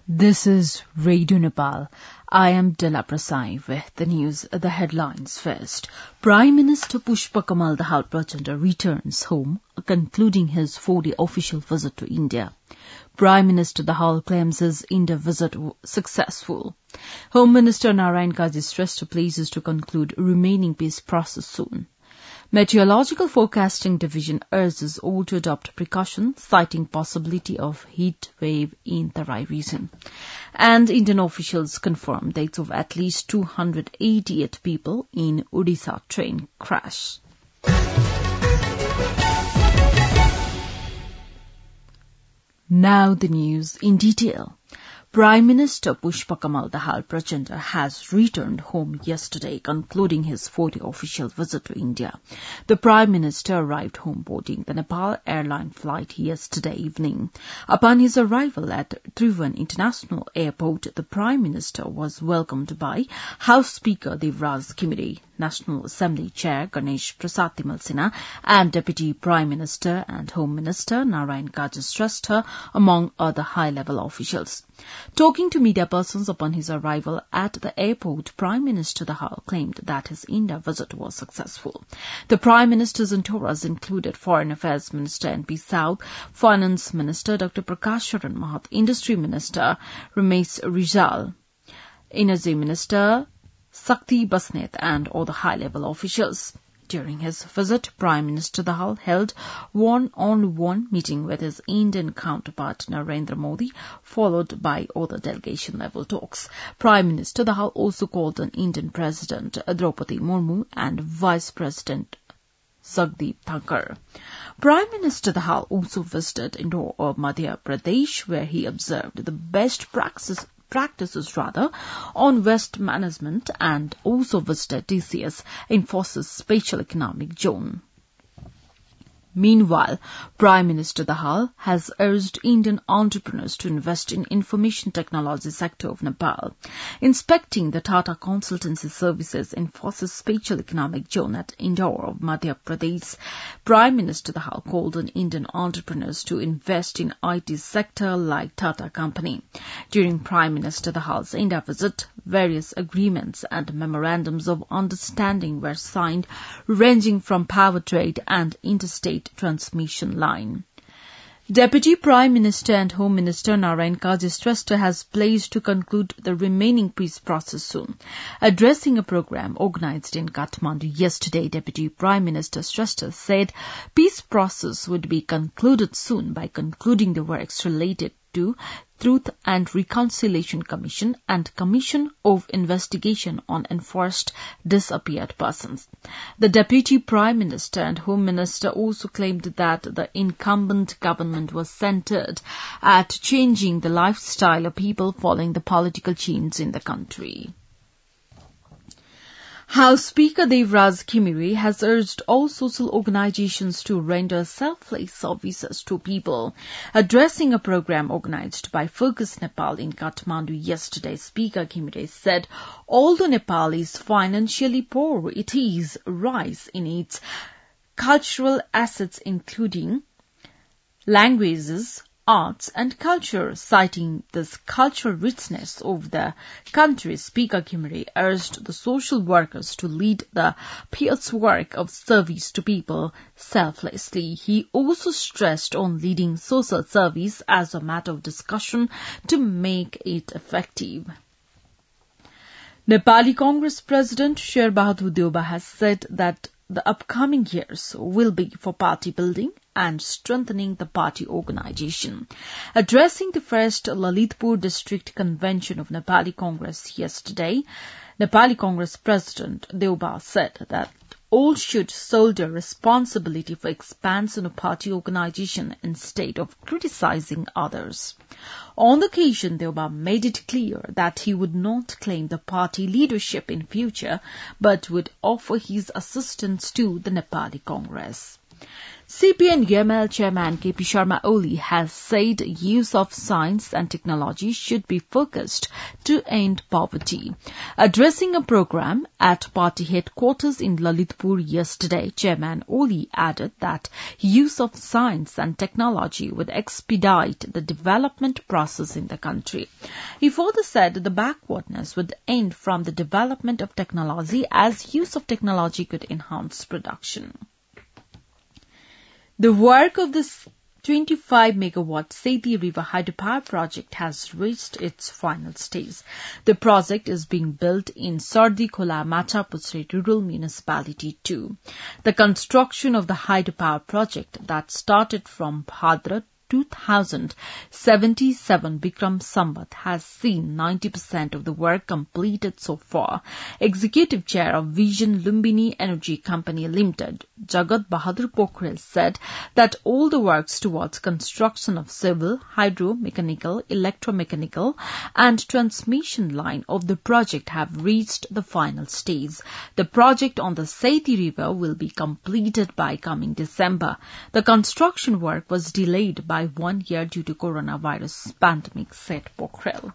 This is Radio Nepal. I am Dela Prasai with the news, the headlines first. Prime Minister Pushpa Kamal Dahal Prachanda returns home, concluding his 4-day official visit to India. Prime Minister Dahal claims his India visit successful. Home Minister Narayan Kaji stressed places to conclude remaining peace process soon. Meteorological Forecasting Division urges all to adopt precautions, citing possibility of heat wave in the Rai region. And Indian officials confirm dates of at least 288 people in Odisha train crash. Now the news in detail. Prime Minister Pushpa Kamal Dahal Prachanda has returned home yesterday, concluding his 4-day official visit to India. The Prime Minister arrived home boarding the Nepal Airline flight yesterday evening. Upon his arrival at Tribhuvan International Airport, the Prime Minister was welcomed by House Speaker Devraj Khimiri, National Assembly Chair Ganesh Prasad Timalsina, and Deputy Prime Minister and Home Minister Narayan Kaji Shrestha, among other high-level officials. Talking to media persons upon his arrival at the airport, Prime Minister Dahal claimed that his India visit was successful. The Prime Minister's entourage included Foreign Affairs Minister N.P. South, Finance Minister Dr. Prakash Charan Mahat, Industry Minister Ramesh Rijal, Energy Minister Sakti Basnet, and other high-level officials. During his visit, Prime Minister Dahal held one-on-one meeting with his Indian counterpart Narendra Modi, followed by other delegation-level talks. Prime Minister Dahal also called on Indian President Draupadi Murmu and Vice President Jagdeep Thankar. Prime Minister Dahal also visited Indore of Madhya Pradesh, where he observed the best practices on waste management, and also visited TCS, Infosys Special Economic Zone. Meanwhile, Prime Minister Dahal has urged Indian entrepreneurs to invest in information technology sector of Nepal. Inspecting the Tata Consultancy Services Infosys Special Economic Zone at Indore of Madhya Pradesh, Prime Minister Dahal called on Indian entrepreneurs to invest in IT sector like Tata Company. During Prime Minister Dahal's India visit, various agreements and memorandums of understanding were signed, ranging from power trade and interstate transmission line. Deputy Prime Minister and Home Minister Narayan Kaji Shrestha has pledged to conclude the remaining peace process soon. Addressing a program organized in Kathmandu yesterday, Deputy Prime Minister Shrestha said peace process would be concluded soon by concluding the works related to Truth and Reconciliation Commission and Commission of Investigation on Enforced Disappeared Persons. The Deputy Prime Minister and Home Minister also claimed that the incumbent government was centred at changing the lifestyle of people following the political change in the country. House Speaker Devraj Khimiri has urged all social organizations to render selfless services to people. Addressing a program organized by Focus Nepal in Kathmandu yesterday, Speaker Khimiri said, although Nepal is financially poor, it is rich in its cultural assets including languages, arts and culture. Citing this cultural richness of the country, Speaker Khimiri urged the social workers to lead the pious work of service to people selflessly. He also stressed on leading social service as a matter of discussion to make it effective. Nepali Congress President Sher Bahadur Deuba has said that the upcoming years will be for party building and strengthening the party organization. Addressing the first Lalitpur District Convention of Nepali Congress yesterday, Nepali Congress President Deuba said that all should shoulder responsibility for expansion of party organization instead of criticizing others. On the occasion, Deuba made it clear that he would not claim the party leadership in future, but would offer his assistance to the Nepali Congress. CPN-UML Chairman KP Sharma Oli has said use of science and technology should be focused to end poverty. Addressing a program at party headquarters in Lalitpur yesterday, Chairman Oli added that use of science and technology would expedite the development process in the country. He further said the backwardness would end from the development of technology as use of technology could enhance production. The work of the 25-megawatt Sethi River hydropower project has reached its final stage. The project is being built in Sardi Khola Machapusre Rural Municipality 2. The construction of the hydropower project that started from Bhadra 2077 Bikram Sambat has seen 90% of the work completed so far. Executive Chair of Vision Lumbini Energy Company Limited, Jagat Bahadur Pokhrel, said that all the works towards construction of civil, hydro-mechanical, electromechanical and transmission line of the project have reached the final stage. The project on the Sethi River will be completed by coming December. The construction work was delayed by 1 year due to coronavirus pandemic, said Pokhrel.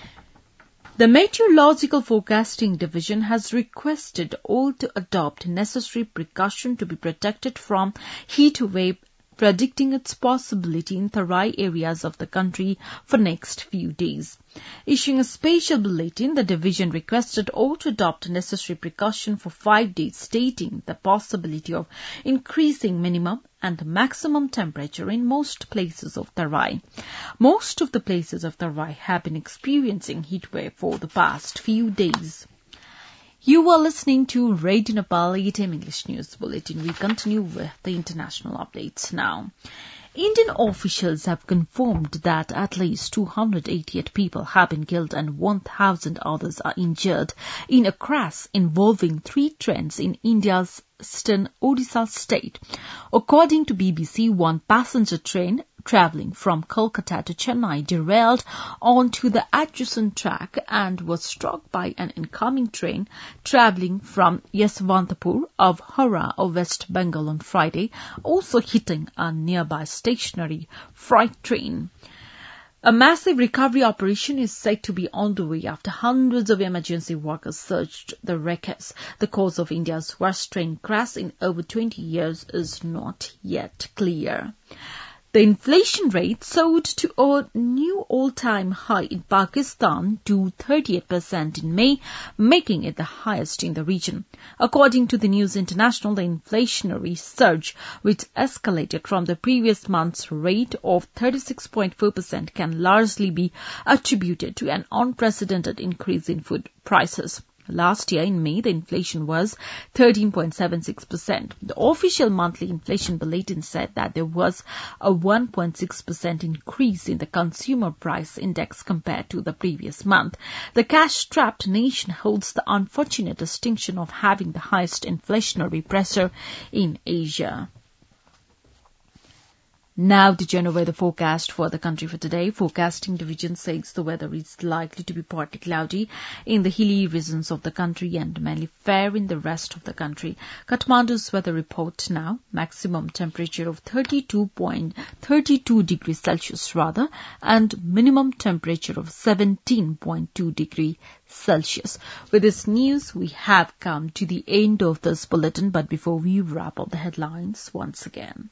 The Meteorological Forecasting Division has requested all to adopt necessary precaution to be protected from heat wave, predicting its possibility in Tarai areas of the country for next few days. Issuing a special bulletin, the division requested all to adopt necessary precaution for 5 days, stating the possibility of increasing minimum and maximum temperature in most places of Tarai. Most of the places of Tarai have been experiencing heat wave for the past few days. You are listening to Radio Nepal 8 AM English News Bulletin. We continue with the international updates now. Indian officials have confirmed that at least 288 people have been killed and 1,000 others are injured in a crash involving 3 trains in India's eastern Odisha state. According to BBC, one passenger train travelling from Kolkata to Chennai derailed onto the adjacent track and was struck by an incoming train travelling from Yeswantapur of Howrah of West Bengal on Friday, also hitting a nearby stationary freight train. A massive recovery operation is said to be on the way after hundreds of emergency workers searched the wreckage. The cause of India's worst train crash in over 20 years is not yet clear. The inflation rate soared to a new all-time high in Pakistan to 38% in May, making it the highest in the region. According to the News International, the inflationary surge, which escalated from the previous month's rate of 36.4%, can largely be attributed to an unprecedented increase in food prices. Last year in May, the inflation was 13.76%. The official monthly inflation bulletin said that there was a 1.6% increase in the consumer price index compared to the previous month. The cash-strapped nation holds the unfortunate distinction of having the highest inflationary pressure in Asia. Now the general weather forecast for the country for today. Forecasting division says the weather is likely to be partly cloudy in the hilly regions of the country and mainly fair in the rest of the country. Kathmandu's weather report now. Maximum temperature of 32 degrees Celsius and minimum temperature of 17.2 degrees Celsius. With this news, we have come to the end of this bulletin, but before we wrap up the headlines once again.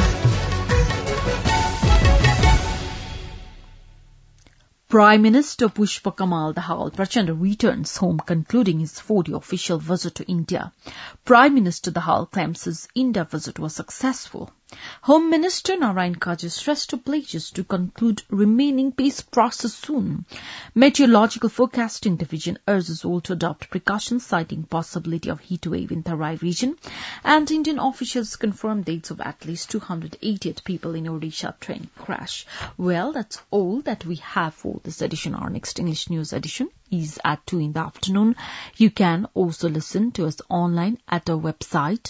Prime Minister Pushpa Kamal Dahal Prachanda returns home, concluding his 4-day official visit to India. Prime Minister Dahal claims his India visit was successful. Home Minister Narayan Kaji stressed pledges to conclude remaining peace process soon. Meteorological Forecasting Division urges all to adopt precautions, citing possibility of heat wave in Tarai region. And Indian officials confirmed dates of at least 288 people in Odisha train crash. Well, that's all that we have for this edition. Our next English news edition is at 2 in the afternoon. You can also listen to us online at our website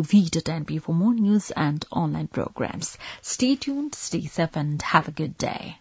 www.radionepal.gov.np for more news and online programs. Stay tuned, stay safe and have a good day.